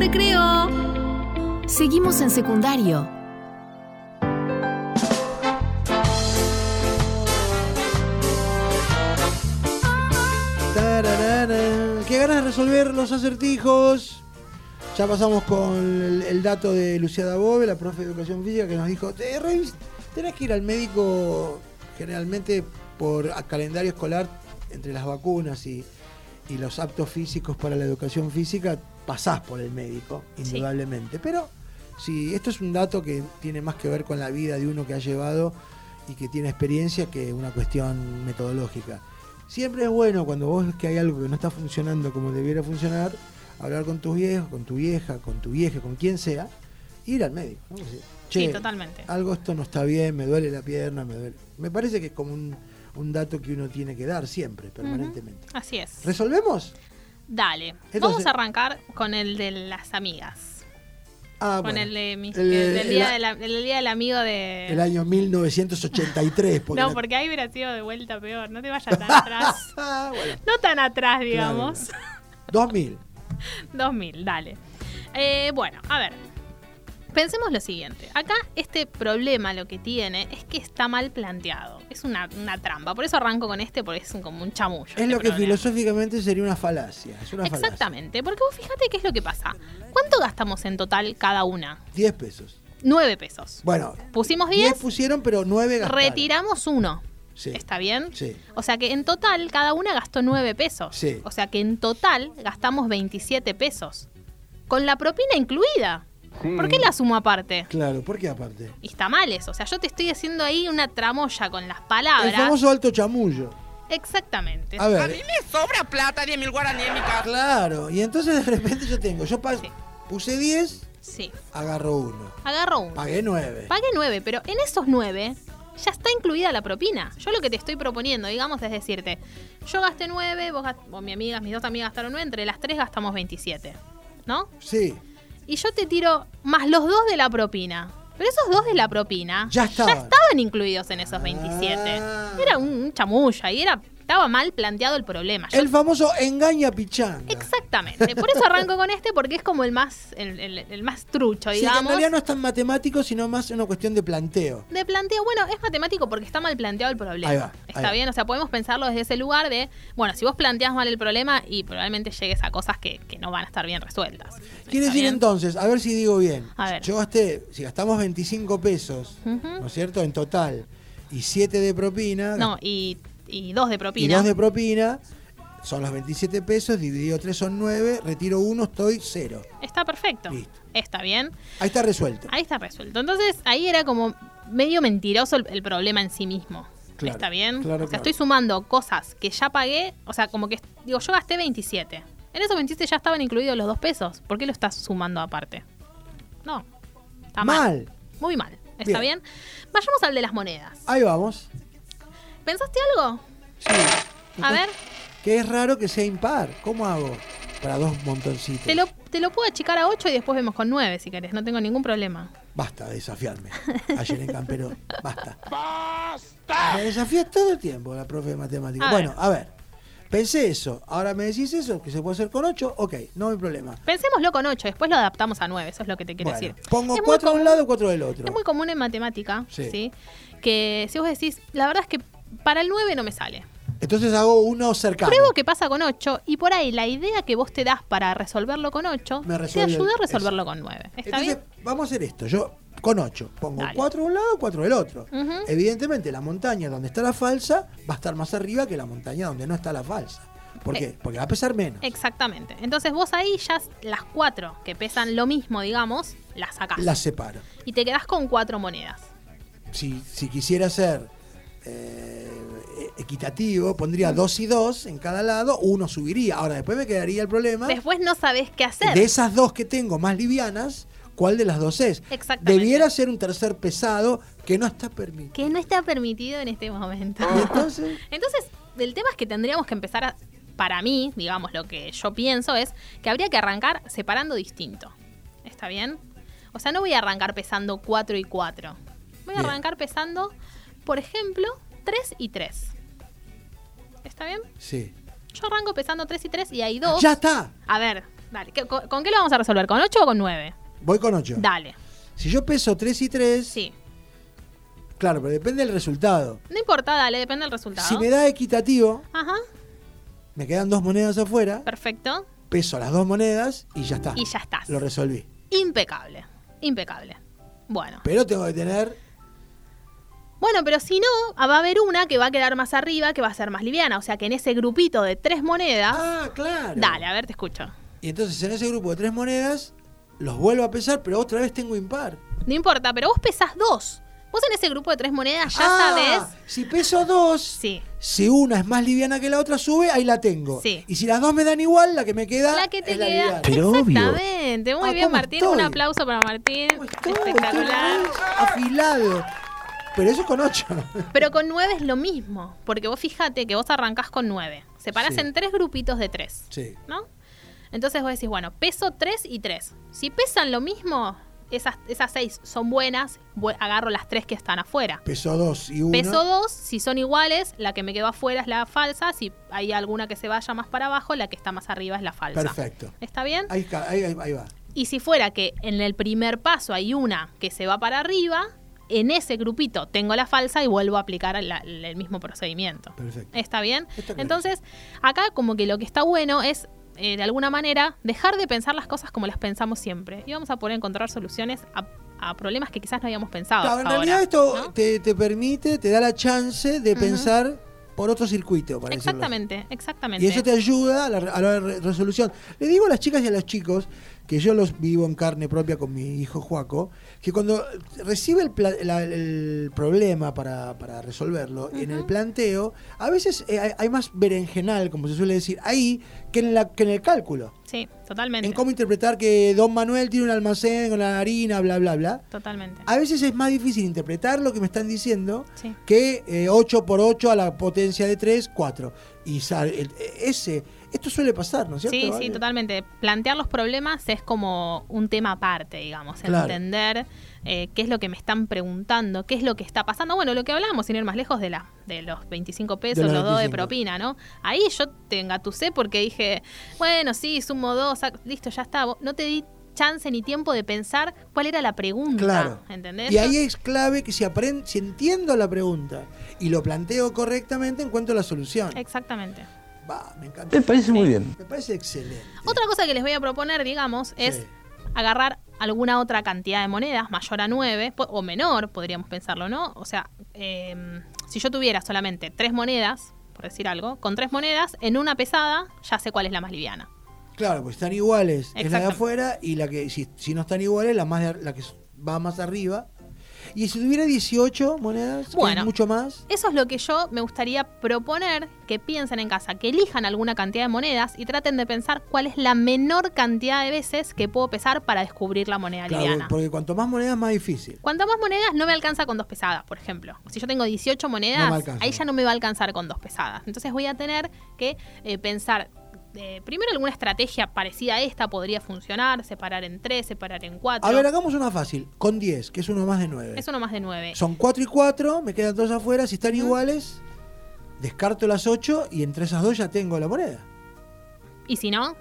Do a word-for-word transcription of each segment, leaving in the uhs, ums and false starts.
recreo. Seguimos en secundario. Tararara. Qué ganas de resolver los acertijos. Ya pasamos con el, el dato de Lucía Dabove, la profe de educación física, que nos dijo: Te, revis, tenés que ir al médico generalmente por calendario escolar, entre las vacunas y, y los aptos físicos para la educación física, pasás por el médico, indudablemente. Sí. Pero sí, esto es un dato que tiene más que ver con la vida de uno que ha llevado y que tiene experiencia que una cuestión metodológica. Siempre es bueno, cuando vos ves que hay algo que no está funcionando como debiera funcionar, hablar con tus viejos, con tu vieja, con tu vieja, con quien sea, ir al médico, ¿no? Decir, che, sí, totalmente. Algo esto no está bien, me duele la pierna, me duele. Me parece que es como un, un dato que uno tiene que dar siempre, permanentemente. Uh-huh. Así es. ¿Resolvemos? Dale. Entonces, vamos a arrancar con el de las amigas. Ah, con bueno. el de mis, el, el, del el, día el, de la, el día del amigo de... El año mil novecientos ochenta y tres. Porque no, porque ahí hubiera sido de vuelta peor. No te vayas tan atrás. Bueno. No tan atrás, digamos. Claro. dos mil. dos mil, dale. Eh, bueno, a ver. Pensemos lo siguiente. Acá este problema lo que tiene es que está mal planteado. Es una, una trampa. Por eso arranco con este, porque es un, como un chamullo. Es este lo que problema. filosóficamente sería una falacia. Es una Exactamente. falacia. Porque vos fíjate qué es lo que pasa. ¿Cuánto gastamos en total cada una? diez pesos. nueve pesos. Bueno. Pusimos diez. diez pusieron, pero nueve gastaron. Retiramos uno. Sí. ¿Está bien? Sí. O sea que en total cada una gastó nueve pesos. Sí. O sea que en total gastamos veintisiete pesos. Con la propina incluida. Sí. ¿Por qué la sumo aparte? Claro, ¿por qué aparte? Y está mal eso. O sea, yo te estoy haciendo ahí una tramoya con las palabras. El famoso alto chamullo. Exactamente. A ver. A mí me sobra plata, diez mil guaraníes en mi casa. Claro, y entonces de repente yo tengo, yo pa- sí. puse diez, sí. agarro uno. Agarro uno. Pagué nueve. Pagué nueve, pero en esos nueve ya está incluida la propina. Yo lo que te estoy proponiendo, digamos, es decirte, yo gasté nueve, vos, gast- vos mi amiga, mis dos amigas gastaron nueve, entre las tres gastamos veintisiete. ¿No? Sí. Y yo te tiro más los dos de la propina. Pero esos dos de la propina ya estaban, ya estaban incluidos en esos veintisiete. Ah. Era un, un chamulla y era, estaba mal planteado el problema. Yo, el famoso engaña pichanga. Exactamente. Por eso arranco con este, porque es como el más el, el, el más trucho, digamos. Sí, que en realidad no es tan matemático, sino más una cuestión de planteo. De planteo, bueno, es matemático porque está mal planteado el problema. Ahí va, está ahí bien, va. O sea, podemos pensarlo desde ese lugar de, bueno, si vos planteás mal el problema y probablemente llegues a cosas que, que no van a estar bien resueltas. Quiere decir bien? entonces, a ver si digo bien. A ver. Yo gasté, si gastamos veinticinco pesos, uh-huh. ¿no es cierto? En total, y siete de propina. No, y... Y dos de propina. Y dos de propina, son los veintisiete pesos, dividido tres son nueve, retiro uno, estoy cero. Está perfecto. Listo. Está bien. Ahí está resuelto. Ahí está resuelto. Entonces, ahí era como medio mentiroso el, el problema en sí mismo. Claro, ¿está bien? Claro, o sea, claro. estoy sumando cosas que ya pagué, o sea, como que, digo, yo gasté veintisiete. En esos veintisiete ya estaban incluidos los dos pesos. ¿Por qué lo estás sumando aparte? No. Está mal. Mal. Muy mal. ¿Está bien? bien? Vayamos al de las monedas. Ahí vamos. ¿Pensaste algo? Sí. A ver. Que es raro que sea impar. ¿Cómo hago? Para dos montoncitos. Te lo, te lo puedo achicar a ocho y después vemos con nueve si querés. No tengo ningún problema. Basta de desafiarme. Ayer en Campero. Basta. ¡Basta! Me desafía todo el tiempo la profe de matemáticas. A bueno, ver. a ver. Pensé eso. Ahora me decís eso, que se puede hacer con ocho. Ok, no hay problema. Pensémoslo con ocho, después lo adaptamos a nueve. Eso es lo que te quiero Bueno, decir. Pongo es cuatro de común, un lado y cuatro del otro. Es muy común en matemática, sí. ¿sí? Que si vos decís, la verdad es que para el nueve no me sale. Entonces hago uno cercano. Pruebo que pasa con ocho y por ahí la idea que vos te das para resolverlo con ocho me te ayuda a resolverlo eso. con nueve. ¿Está Entonces, bien? vamos a hacer esto. Yo con ocho pongo Dale. cuatro de un lado y cuatro del otro. Uh-huh. Evidentemente la montaña donde está la falsa va a estar más arriba que la montaña donde no está la falsa. ¿Por qué? Eh, Porque va a pesar menos. Exactamente. Entonces vos ahí ya las cuatro que pesan lo mismo, digamos, las sacás. Las separo. Y te quedás con cuatro monedas. Si, si quisiera ser eh, equitativo, pondría dos y dos en cada lado, uno subiría. Ahora, después me quedaría el problema. Después no sabés qué hacer. De esas dos que tengo más livianas, ¿cuál de las dos es? Exactamente. Debiera ser un tercer pesado que no está permitido. Que no está permitido en este momento. ¿Y entonces? Entonces, el tema es que tendríamos que empezar a, para mí, digamos, lo que yo pienso es que habría que arrancar separando distinto. ¿Está bien? O sea, no voy a arrancar pesando cuatro y cuatro. Voy a Bien. arrancar pesando, por ejemplo, tres y tres. ¿Está bien? Sí. Yo arranco pesando tres y tres y hay dos. ¡Ya está! A ver, Dale. ¿Qué- ¿Con, con qué lo vamos a resolver? ¿Con ocho o con nueve? Voy con ocho. Dale. Si yo peso tres y tres, Sí. claro, pero depende del resultado. No importa, dale, depende del resultado. Si me da equitativo, Ajá, me quedan dos monedas afuera, perfecto. peso las dos monedas y ya está. Y ya estás. Lo resolví. Impecable. Impecable. Bueno. Pero tengo que tener... Bueno, pero si no, va a haber una que va a quedar más arriba, que va a ser más liviana. O sea que en ese grupito de tres monedas. Ah, claro. Dale, a ver, te escucho. Y entonces en ese grupo de tres monedas, los vuelvo a pesar, pero otra vez tengo impar. No importa, pero vos pesás dos. Vos en ese grupo de tres monedas ya Ah, sabés. si peso dos, Sí. si una es más liviana que la otra, sube, ahí la tengo. Sí. Y si las dos me dan igual, la que me queda La que te es la queda. liviana. Pero obvio. Exactamente. Muy Ah, bien, ¿cómo Martín. estoy? Un aplauso para Martín. ¿Cómo estoy? Espectacular. Estoy afilado. Pero eso con ocho. Pero con nueve es lo mismo. Porque vos fíjate que vos arrancás con nueve. Separás Sí. en tres grupitos de tres. Sí. ¿No? Entonces vos decís, bueno, peso tres y tres. Si pesan lo mismo, esas, esas seis son buenas, voy- agarro las tres que están afuera. Peso dos y uno. Peso dos, si son iguales, la que me quedó afuera es la falsa. Si hay alguna que se vaya más para abajo, la que está más arriba es la falsa. Perfecto. ¿Está bien? Ahí, ca- ahí, ahí- ahí va. Y si fuera que en el primer paso hay una que se va para arriba, en ese grupito tengo la falsa y vuelvo a aplicar la- el mismo procedimiento. Perfecto. ¿Está bien? Está claro. Entonces, acá como que lo que está bueno es, eh, de alguna manera, dejar de pensar las cosas como las pensamos siempre. Y vamos a poder encontrar soluciones a, a problemas que quizás no habíamos pensado. Claro, en ahora, realidad esto ¿no? te, te permite, te da la chance de Ujú. pensar por otro circuito, para decirlo así. Exactamente, exactamente. Y eso te ayuda a la, a la re- resolución. Le digo a las chicas y a los chicos, que yo los vivo en carne propia con mi hijo Joaco, que cuando recibe el, pla- la- el problema para, para resolverlo, en el Ujú. planteo, a veces eh, hay, hay más berenjenal, como se suele decir, ahí que en, la, que en el cálculo. Sí, totalmente. En cómo interpretar que Don Manuel tiene un almacén con la harina, bla, bla, bla. Totalmente. A veces es más difícil interpretar lo que me están diciendo Sí. que eh, ocho por ocho a la potencia de tres, cuatro. Y sal- el- ese, esto suele pasar, ¿no es cierto? Sí, sí, Vale? totalmente. Plantear los problemas es como un tema aparte, digamos. Claro. Entender eh, qué es lo que me están preguntando, qué es lo que está pasando. Bueno, lo que hablábamos, sin ir más lejos, de, la, de los veinticinco pesos, De los los dos de veinticinco. propina, ¿no? Ahí yo te engatusé porque dije, bueno, sí, sumo dos, sac- listo, ya está. Vos- No te di chance ni tiempo de pensar cuál era la pregunta. Claro. ¿Entendés? Y ahí es clave que si, aprend- si entiendo la pregunta y lo planteo correctamente, encuentro la solución. Exactamente. Va, me encanta. Me parece muy bien. Me parece excelente. Otra cosa que les voy a proponer, digamos, es Sí. agarrar alguna otra cantidad de monedas mayor a nueve po- o menor, podríamos pensarlo, ¿no? O sea, eh, si yo tuviera solamente tres monedas, por decir algo, con tres monedas, en una pesada ya sé cuál es la más liviana. Claro, pues están iguales, es la de Exactamente. afuera y la que si, si no están iguales, la más de- la que va más arriba. Y si tuviera dieciocho monedas, que Bueno. es mucho más. Eso es lo que yo me gustaría proponer que piensen en casa, que elijan alguna cantidad de monedas y traten de pensar cuál es la menor cantidad de veces que puedo pesar para descubrir la moneda Claro, liviana. porque cuanto más monedas, más difícil. Cuanto más monedas, no me alcanza con dos pesadas, por ejemplo. Si yo tengo dieciocho No monedas, me alcanza. ahí ya no me va a alcanzar con dos pesadas. Entonces voy a tener que eh, pensar, eh, primero alguna estrategia parecida a esta podría funcionar, separar en tres, separar en cuatro. A ver, hagamos una fácil. Con diez, que es uno más de nueve. Es uno más de nueve. Son cuatro y cuatro, me quedan dos afuera. Si están Ujú. iguales, descarto las ocho y entre esas dos ya tengo la moneda. Y si no,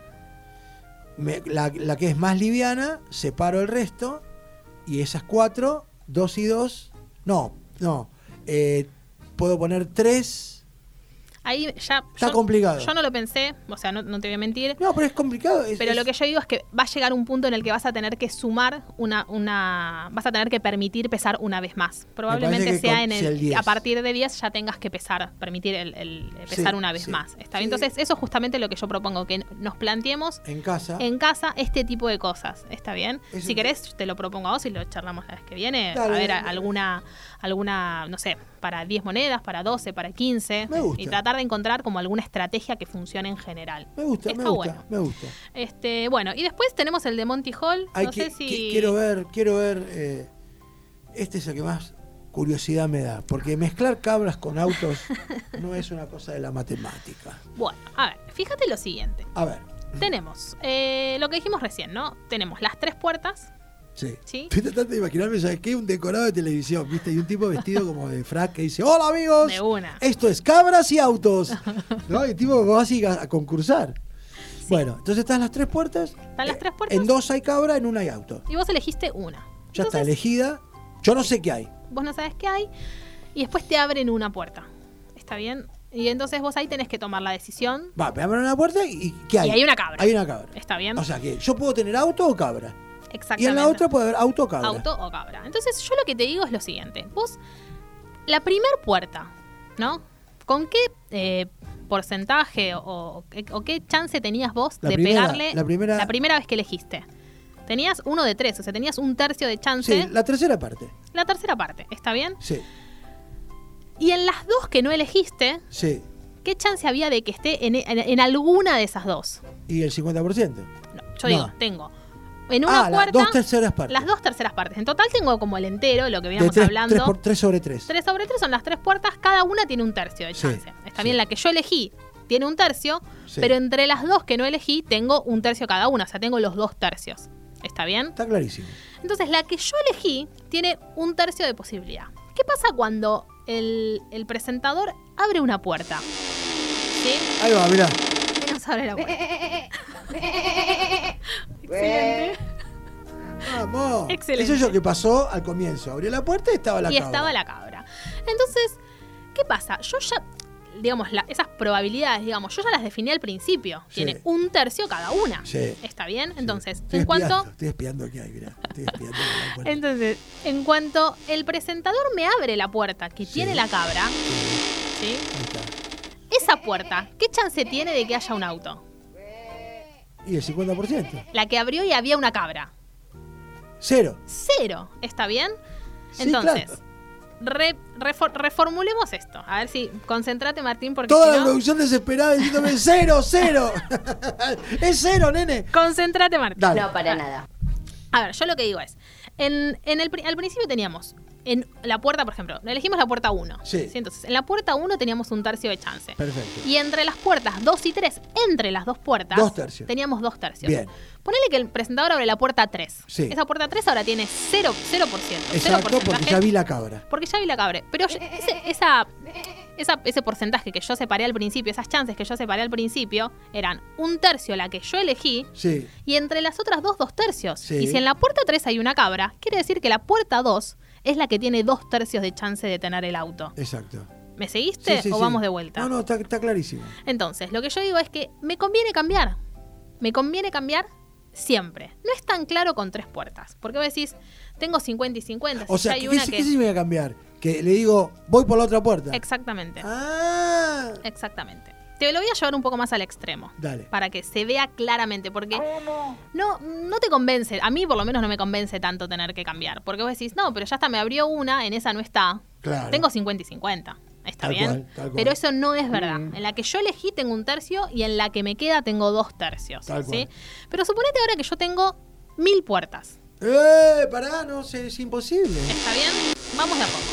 Me- la, la que es más liviana, separo el resto y esas cuatro, dos y dos. No, no. eh, puedo poner tres. ahí ya... Está yo, complicado. Yo no lo pensé, o sea, no, no te voy a mentir. No, pero es complicado. es- Pero es- lo que yo digo es que va a llegar un punto en el que vas a tener que sumar una, una, vas a tener que permitir pesar una vez más. Probablemente que sea con- en el, sea el diez. a partir de diez ya tengas que pesar, permitir el, el pesar Sí, una vez sí. más. ¿Está bien? Sí. Entonces, eso es justamente lo que yo propongo, que nos planteemos En casa. en casa este tipo de cosas. ¿Está bien? Eso Si es- querés, te lo propongo a vos y lo charlamos la vez que viene. Dale, a ver, dale. alguna, alguna, no sé, para diez monedas, para doce, para quince. Me gusta. Y tratar de encontrar como alguna estrategia que funcione en general. Me gusta, Está me gusta, bueno. me gusta. Este, bueno, y después tenemos el de Monty Hall. Hay no que, sé si. que- quiero ver, quiero ver. eh, este es el que más curiosidad me da. Porque mezclar cabras con autos no es una cosa de la matemática. Bueno, a ver, fíjate lo siguiente. A ver. Tenemos eh, lo que dijimos recién, ¿no? Tenemos las tres puertas. Sí. Sí. Estoy tratando de imaginarme, ¿sabes qué? Un decorado de televisión, ¿viste? Y un tipo vestido como de frac que dice: ¡Hola, amigos! De una. Esto es cabras y autos. ¿No? Y el tipo va así a, a concursar. Bueno, entonces están las tres puertas. Están las tres puertas. En dos hay cabra, en una hay auto. Y vos elegiste una. Ya Entonces, está elegida. Yo no sé qué hay. Vos no sabés qué hay. Y después te abren una puerta. ¿Está bien? Y entonces vos ahí tenés que tomar la decisión. Va, me abren una puerta y ¿qué hay? Y hay una cabra. Hay una cabra. ¿Está bien? O sea que yo puedo tener auto o cabra. Exactamente. Y en la otra puede haber auto o cabra. Auto o cabra. Entonces yo lo que te digo es lo siguiente. Vos, la primer puerta, ¿no? ¿Con qué eh, porcentaje o, o, o qué chance tenías vos La de primera, pegarle la primera- la primera vez que elegiste? Tenías uno de tres, o sea, tenías un tercio de chance. Sí, la tercera parte. La tercera parte, ¿está bien? Sí, Y en las dos que no elegiste, sí. ¿qué chance había de que esté en, en- en alguna de esas dos? ¿Y el cincuenta por ciento? No, yo No. digo, tengo en una Ah, las puerta dos terceras partes. las dos terceras partes. En total tengo como el entero, lo que De veníamos tres, hablando. tres por- tres sobre tres. tres sobre tres son las tres puertas, cada una tiene un tercio de Sí, chance. Está sí. bien, la que yo elegí tiene un tercio, Sí. pero entre las dos que no elegí tengo un tercio cada una, o sea, tengo los dos tercios. ¿Está bien? Está clarísimo. Entonces, la que yo elegí tiene un tercio de posibilidad. ¿Qué pasa cuando el, el presentador abre una puerta? ¿Sí? Ahí va, mirá. ¿Qué nos abre la puerta? Excelente. Vamos. Excelente. Eso es lo que pasó al comienzo. Abrió la puerta y estaba la y cabra. estaba la cabra. Entonces, ¿qué pasa? Yo ya, digamos, la- esas probabilidades, digamos, yo ya las definí al principio. Sí. Tiene un tercio cada una. Sí. ¿Está bien? Entonces, Estoy en espiando, cuanto... Estoy espiando qué hay, mirá. Estoy espiando la puerta. Entonces, en cuanto el presentador me abre la puerta que Sí. tiene la cabra, Sí, ¿sí? ahí está. Esa puerta, ¿qué chance tiene de que haya un auto? Y el cincuenta por ciento. La que abrió y había una cabra. Cero. Cero. ¿Está bien? Sí, Entonces, claro. re- refor- reformulemos esto. A ver si... Concéntrate, Martín, porque Toda si la no... producción desesperada diciéndome cero, cero. Es cero, nene. Concéntrate, Martín. Dale. No, para nada. A ver, yo lo que digo es, en, en el, pri- al principio teníamos en la puerta, por ejemplo, elegimos la puerta uno. Sí. Entonces, en la puerta uno teníamos un tercio de chance. Perfecto. Y entre las puertas dos y tres, entre las dos puertas, Dos tercios. teníamos dos tercios. Bien. Ponele que el presentador abre la puerta tres. Sí. Esa puerta tres ahora tiene cero, cero por ciento. cero Exacto, porque porcentaje. ya vi la cabra. Porque ya vi la cabra. Pero yo- ese, esa, esa- ese porcentaje que yo separé al principio, esas chances que yo separé al principio, eran un tercio la que yo elegí Sí. y entre las otras dos, dos tercios. Sí. Y si en la puerta tres hay una cabra, quiere decir que la puerta dos es la que tiene dos tercios de chance de tener el auto. Exacto. ¿Me seguiste Sí, sí, o sí. vamos de vuelta? No, no, está, está clarísimo. Entonces, lo que yo digo es que me conviene cambiar. Me conviene cambiar siempre. No es tan claro con tres puertas. Porque vos decís, tengo cincuenta y cincuenta. O si sea, ya hay ¿qué, una qué, que... qué se me va a cambiar? Que le digo, voy por la otra puerta. Exactamente. Ah. Exactamente. Te lo voy a llevar un poco más al extremo. Dale. Para que se vea claramente. Porque no, no te convence. A mí por lo menos no me convence tanto tener que cambiar. Porque vos decís, no, pero ya está, me abrió una, en esa no está. Claro. Tengo cincuenta y cincuenta. Está Tal bien. cual, tal cual. Pero eso no es verdad. En la que yo elegí tengo un tercio y en la que me queda tengo dos tercios. Tal ¿sí? cual. Pero suponete ahora que yo tengo mil puertas. ¡Eh! Pará, no, sé, es imposible. ¿Está bien? Vamos de a poco.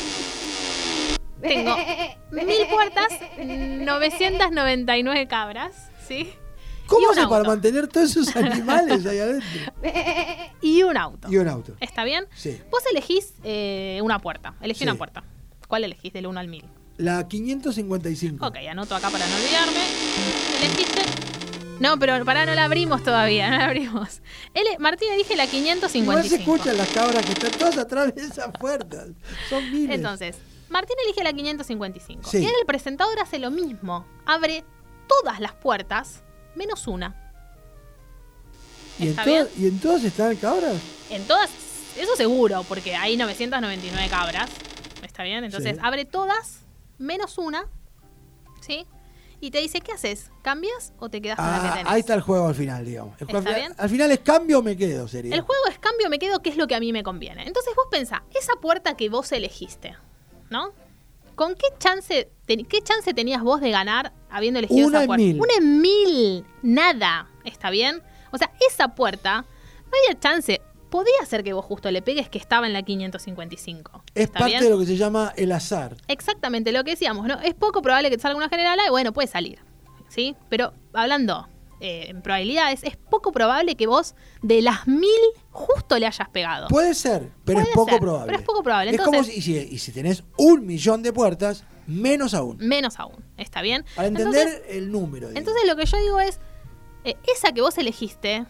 Tengo mil puertas, novecientos noventa y nueve cabras, ¿sí? Y ¿Cómo un hace para auto. mantener todos esos animales ahí adentro? Y un auto. Y un auto. ¿Está bien? Sí. Vos elegís eh, una puerta. Elegí Sí. una puerta. ¿Cuál elegís del uno al mil? La quinientos cincuenta y cinco. Ok, anoto acá para no olvidarme. Elegiste. No, pero pará, no la abrimos todavía, no la abrimos. Él, Martín elige la quinientos Igual cincuenta y se cinco. escuchan las cabras que están todas atrás de esas puertas. Son miles. Entonces, Martín elige la quinientos cincuenta y cinco. Sí. Y ahora el presentador hace lo mismo. Abre todas las puertas, menos una. ¿Y en, ¿está todas, bien? ¿Y en todas están cabras? En todas, eso seguro, porque hay novecientos noventa y nueve cabras. ¿Está bien? Entonces, Sí. abre todas, menos una. ¿Sí? Y te dice, ¿qué haces? ¿Cambias o te quedas con la que Ah, tenés? ahí está el juego al final, digamos. El juego ¿Está al, bien? final, al final es cambio o me quedo, sería. El juego es cambio, me quedo, ¿qué es lo que a mí me conviene? Entonces vos pensá, esa puerta que vos elegiste, ¿no? ¿Con qué chance, te- qué chance tenías vos de ganar habiendo elegido Una esa en puerta? mil. Una en mil. Nada. ¿Está bien? O sea, esa puerta, no había chance. Podía ser que vos justo le pegues que estaba en la quinientos cincuenta y cinco. Es ¿Está parte bien? de lo que se llama el azar. Exactamente, lo que decíamos, ¿no? Es poco probable que te salga una general A y bueno, puede salir. ¿Sí? Pero hablando eh, en probabilidades, es poco probable que vos de las mil justo le hayas pegado. Puede ser, pero Puede es poco ser, probable. pero es poco probable. Es como Entonces- si, y si, y si tenés un millón de puertas, menos aún. Menos aún. ¿Está bien? Para entender Entonces, el número. digamos. entonces lo que yo digo es, eh, esa que vos elegiste,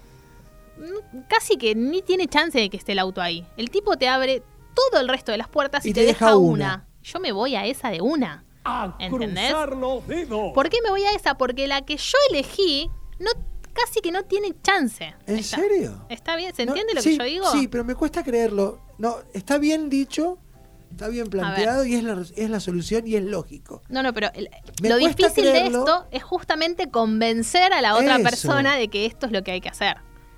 casi que ni tiene chance de que esté el auto ahí. El tipo te abre todo el resto de las puertas y, y te, te deja, deja una. una. Yo me voy a esa de una. A ¿entendés? cruzar los dedos. ¿Por qué me voy a esa? Porque la que yo elegí no, casi que no tiene chance. ¿En está, serio? ¿Está bien? ¿Se entiende no, lo sí, que yo digo? Sí, pero me cuesta creerlo. No, está bien dicho, está bien planteado y es la, es la solución y es lógico. No, no, pero el, me lo difícil creerlo. de esto es justamente convencer a la otra Eso. persona de que esto es lo que hay que hacer.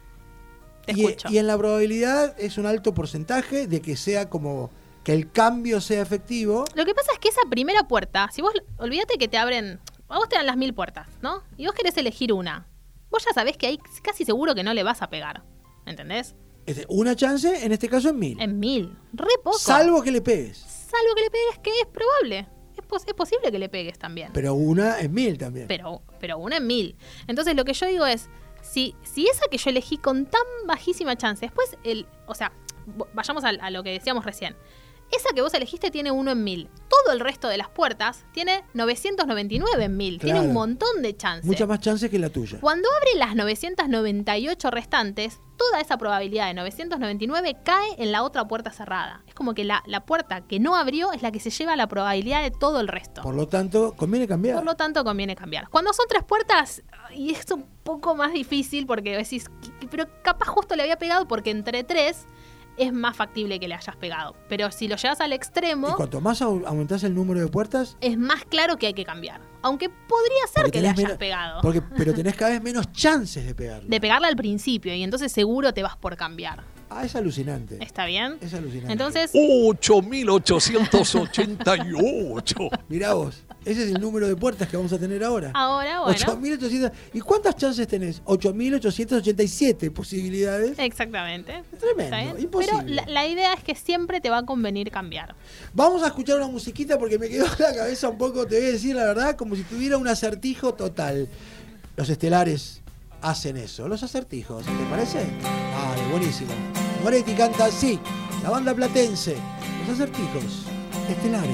Te y, escucho. y en la probabilidad es un alto porcentaje de que sea como que el cambio sea efectivo. Lo que pasa es que esa primera puerta, si vos, olvídate que te abren, a vos te dan las mil puertas, ¿no? Y vos querés elegir una. Vos ya sabés que ahí casi seguro que no le vas a pegar, ¿entendés? Una chance, en este caso, en mil. En mil, re poco. Salvo que le pegues. Salvo que le pegues, que es probable. Es, pos es posible que le pegues también. Pero una en mil también. Pero, pero una en mil. Entonces lo que yo digo es, si, si esa que yo elegí con tan bajísima chance, después, el, o sea, vayamos a, a lo que decíamos recién. Esa que vos elegiste tiene uno en mil. Todo el resto de las puertas tiene novecientos noventa y nueve en mil. Claro. Tiene un montón de chances. Mucha más chance que la tuya. Cuando abre las novecientos noventa y ocho restantes, toda esa probabilidad de novecientos noventa y nueve cae en la otra puerta cerrada. Es como que la, la puerta que no abrió es la que se lleva la probabilidad de todo el resto. Por lo tanto, conviene cambiar. Por lo tanto, conviene cambiar. Cuando son tres puertas, y es un poco más difícil porque decís, pero capaz justo le había pegado porque entre tres es más factible que le hayas pegado. Pero si lo llevas al extremo... Y cuanto más aumentás el número de puertas... Es más claro que hay que cambiar. Aunque podría ser que le hayas menos, pegado. Porque, pero tenés cada vez menos chances de pegarle. De pegarle al principio. Y entonces seguro te vas por cambiar. Ah, es alucinante. ¿Está bien? Es alucinante. Entonces... ocho mil ochocientos ochenta y ocho. Mirá vos. Ese es el número de puertas que vamos a tener ahora. Ahora, bueno. ocho mil ochocientos. ¿Y cuántas chances tenés? ocho mil ochocientos ochenta y siete posibilidades. Exactamente. Es tremendo, imposible. Pero la, la idea es que siempre te va a convenir cambiar. Vamos a escuchar una musiquita porque me quedó la cabeza un poco, te voy a decir la verdad, como si tuviera un acertijo total. Los estelares hacen eso, los acertijos, ¿te parece? Ah, buenísimo. Moretti canta así, la banda platense, los acertijos estelares.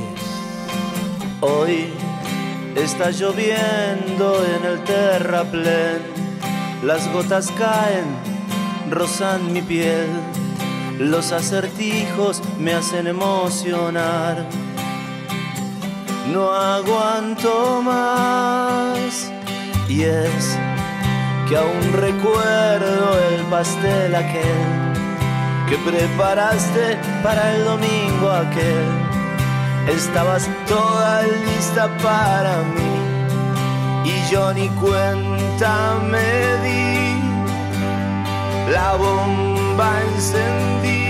Hoy está lloviendo en el terraplén, las gotas caen, rozan mi piel, los acertijos me hacen emocionar. No aguanto más y es que aún recuerdo el pastel aquel que preparaste para el domingo aquel. Estabas toda lista para mí y yo ni cuenta me di. La bomba encendí.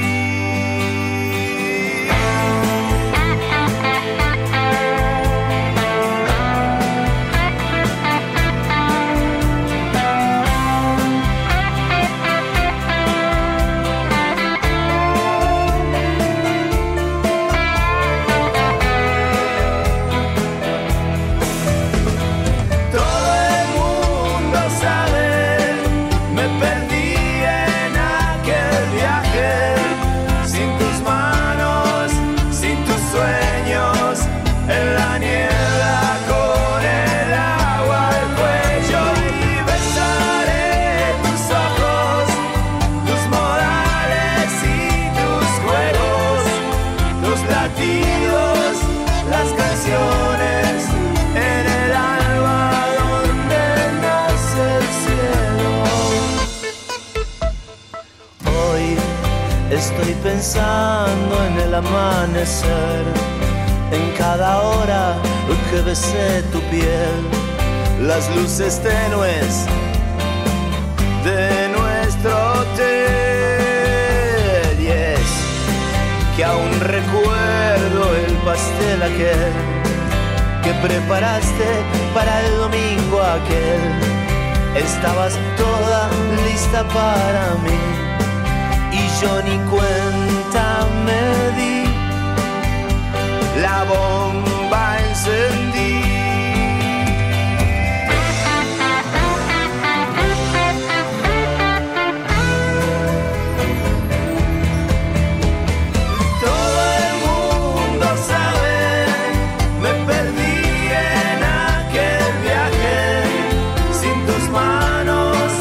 Estoy pensando en el amanecer, en cada hora que besé tu piel, las luces tenues de nuestro hotel. Y es que aún recuerdo el pastel aquel que preparaste para el domingo aquel. Estabas toda lista para mí y yo ni cuenta me di. La bomba encendí. Todo el mundo sabe, me perdí en aquel viaje, sin tus manos,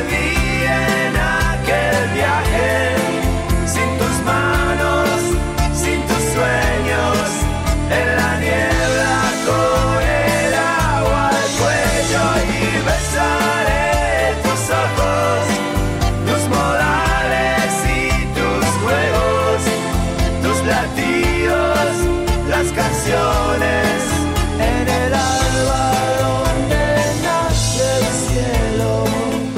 perdí en aquel viaje, sin tus manos, sin tus sueños, en la niebla con el agua al cuello y besaré tus ojos, tus modales y tus juegos, tus latidos, las canciones en el alba donde nace el cielo.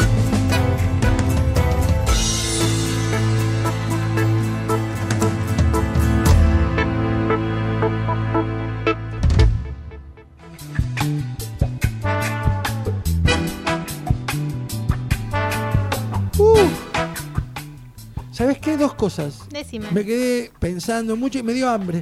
Uh. ¿Sabes qué? Dos cosas. Decime. Me quedé pensando mucho y me dio hambre.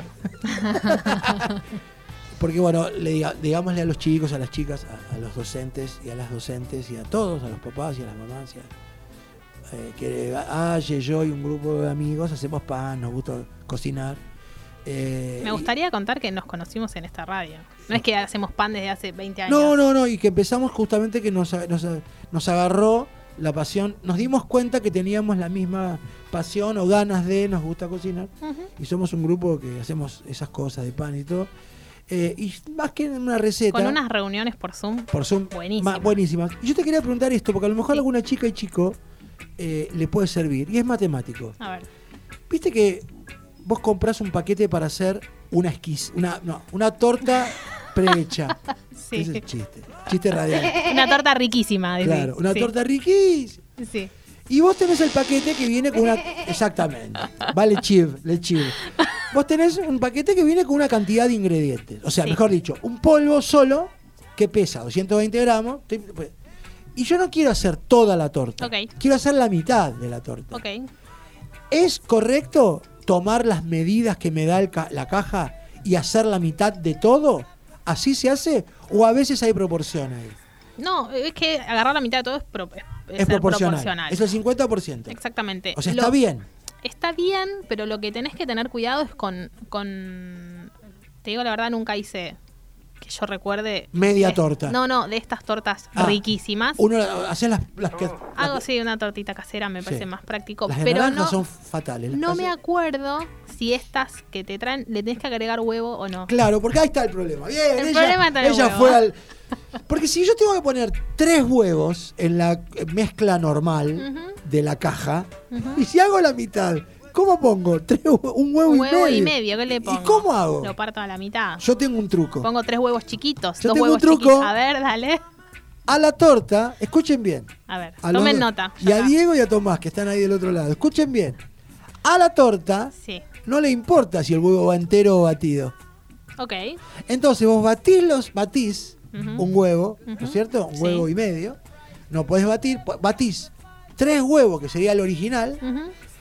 Porque bueno, le diga, digámosle a los chicos, a las chicas, a, a los docentes y a las docentes y a todos, a los papás y a las mamás, y a, eh, que Aye, yo y un grupo de amigos hacemos pan, nos gusta cocinar. Eh, Me gustaría contar que nos conocimos en esta radio. No es que hacemos pan desde hace veinte y, años. no, no, no, y que empezamos justamente que nos, nos, nos agarró la pasión, nos dimos cuenta que teníamos la misma pasión o ganas de, nos gusta cocinar, Uh-huh. y somos un grupo que hacemos esas cosas de pan y todo. Eh, y más que en una receta. Con unas reuniones por Zoom. Por Zoom. Buenísimas. ma- buenísimas. Y yo te quería preguntar esto, porque a lo mejor Sí. alguna chica y chico eh, le puede servir. Y es matemático. A ver. Viste que vos comprás un paquete para hacer una esquiz, una, no, una torta prehecha. Sí. Ese es chiste. Chiste radial. Una torta riquísima. decís. Claro, una Sí. torta riquísima. Sí. Y vos tenés el paquete que viene con una... Exactamente. Vale chiv, le chiv. Vos tenés un paquete que viene con una cantidad de ingredientes. O sea, Sí. mejor dicho, un polvo solo que pesa doscientos veinte gramos. Y yo no quiero hacer toda la torta. Ok. Quiero hacer la mitad de la torta. Ok. ¿Es correcto tomar las medidas que me da el ca- la caja y hacer la mitad de todo? ¿Así se hace? ¿O a veces hay proporciones ahí? No, es que agarrar la mitad de todo es, pro- es- es Es ser proporcional. Es el cincuenta por ciento. Exactamente. O sea, Lo- está bien. Está bien, pero lo que tenés que tener cuidado es con, con... Te digo la verdad, nunca hice, que yo recuerde... Media de- torta. No, no, de estas tortas Ah, riquísimas. Uno hace las, las que... Hago las- sí, una tortita casera me Sí. parece más práctico. Las de pero naranja no, son fatales. las no que me hace- acuerdo si estas que te traen le tenés que agregar huevo o no. Claro, porque ahí está el problema. Bien, El ella, problema está en el ella huevo. fue al... Porque si yo tengo que poner tres huevos en la mezcla normal Ujú. de la caja, Ujú. y si hago la mitad, ¿cómo pongo? Tres hue- un huevo, Un y huevo medio. y medio, ¿qué le pongo? ¿Y cómo hago? Lo parto a la mitad. Yo tengo un truco. Pongo tres huevos chiquitos, Yo dos tengo huevos un truco. chiquitos. A ver, dale. A la torta, escuchen bien. A ver, A los tomen dos- nota. Y ya a está. Diego y a Tomás, que están ahí del otro lado. Escuchen bien. A la torta Sí, no le importa si el huevo va entero o batido. ok. Entonces vos batís los, batís Ujú. un huevo, ¿no Ujú. es cierto? Un Sí. huevo y medio. No podés batir, po- batís tres huevos, que sería el original. Ujú.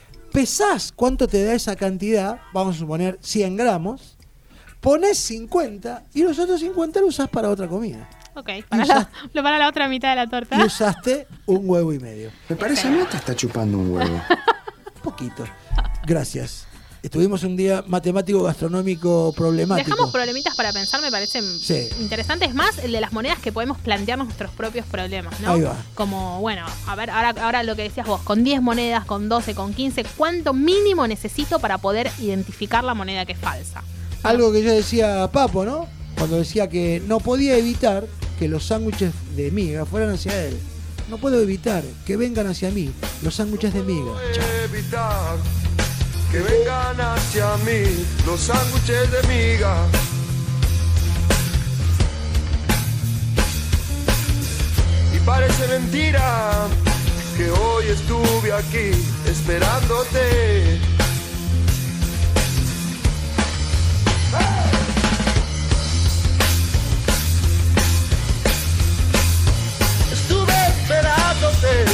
Pesás cuánto te da esa cantidad, vamos a suponer cien gramos. Ponés cincuenta y los otros cincuenta lo usás para otra comida. Ok, para Y la, lo para la otra mitad de la torta. Y usaste un huevo y medio. Me parece a mí que te está chupando un huevo. Un poquito. Gracias. Estuvimos un día matemático gastronómico problemático. Dejamos problemitas para pensar, me parecen Sí. interesantes. Más el de las monedas que podemos plantearnos nuestros propios problemas, ¿no? Ahí va. Como, bueno, a ver, ahora, ahora lo que decías vos, con diez monedas, con doce, con quince, ¿cuánto mínimo necesito para poder identificar la moneda que es falsa? Algo que yo decía a Papo, ¿no? Cuando decía que no podía evitar que los sándwiches de miga fueran hacia él. No puedo evitar que vengan hacia mí los sándwiches de miga. Evitar que vengan hacia mí los sándwiches de miga. Y parece mentira que hoy estuve aquí esperándote. Estuve esperándote.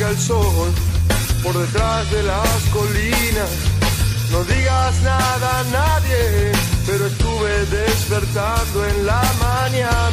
salga el sol por detrás de las colinas. No digas nada a nadie, pero estuve despertando en la mañana.